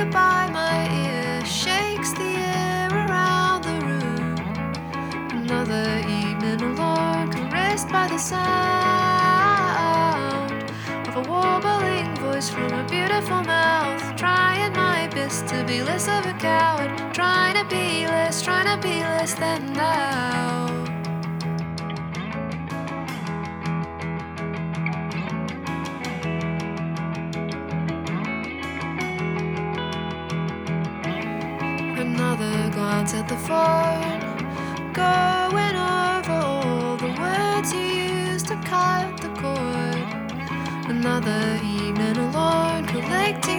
goodbye, my ear shakes the air around the room. Another evening alone, caressed by the sound of a warbling voice from a beautiful mouth. Trying my best to be less of a coward, trying to be less than thou. Another glance at the phone, going over all the words you used to cut the cord. Another evening alone, collecting